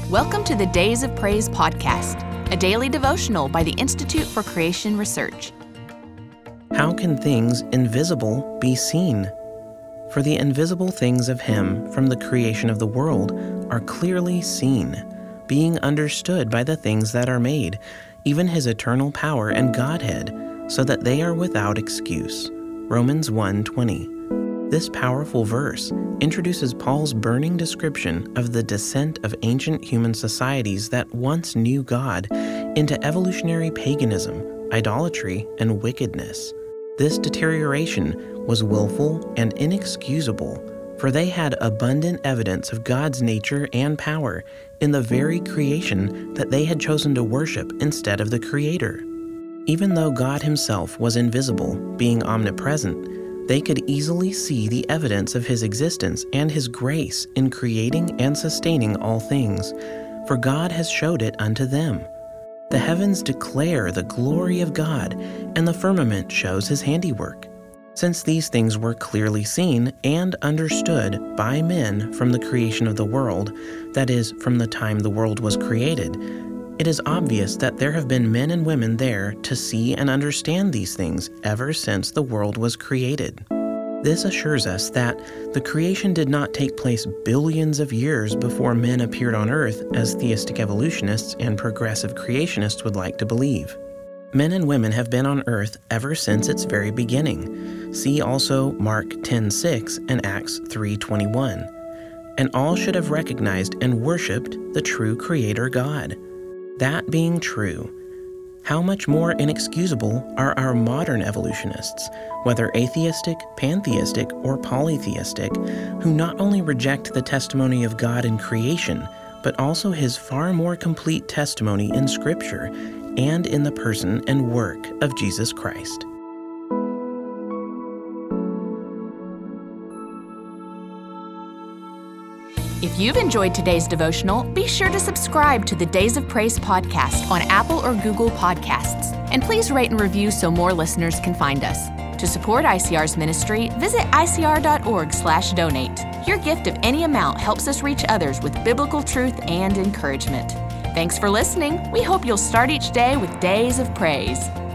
Welcome to the Days of Praise podcast, a daily devotional by the Institute for Creation Research. How can things invisible be seen? For the invisible things of Him from the creation of the world are clearly seen, being understood by the things that are made, even His eternal power and Godhead, so that they are without excuse. Romans 1:20. This powerful verse introduces Paul's burning description of the descent of ancient human societies that once knew God into evolutionary paganism, idolatry, and wickedness. This deterioration was willful and inexcusable, for they had abundant evidence of God's nature and power in the very creation that they had chosen to worship instead of the Creator. Even though God Himself was invisible, being omnipresent, they could easily see the evidence of His existence and His grace in creating and sustaining all things, for God has showed it unto them. The heavens declare the glory of God, and the firmament shows His handiwork. Since these things were clearly seen and understood by men from the creation of the world, that is, from the time the world was created, it is obvious that there have been men and women there to see and understand these things ever since the world was created. This assures us that the creation did not take place billions of years before men appeared on earth, as theistic evolutionists and progressive creationists would like to believe. Men and women have been on earth ever since its very beginning. See also Mark 10:6 and Acts 3:21. And all should have recognized and worshipped the true Creator God. That being true, how much more inexcusable are our modern evolutionists, whether atheistic, pantheistic, or polytheistic, who not only reject the testimony of God in creation, but also His far more complete testimony in Scripture and in the person and work of Jesus Christ. If you've enjoyed today's devotional, be sure to subscribe to the Days of Praise podcast on Apple or Google Podcasts. And please rate and review so more listeners can find us. To support ICR's ministry, visit icr.org/donate. Your gift of any amount helps us reach others with biblical truth and encouragement. Thanks for listening. We hope you'll start each day with Days of Praise.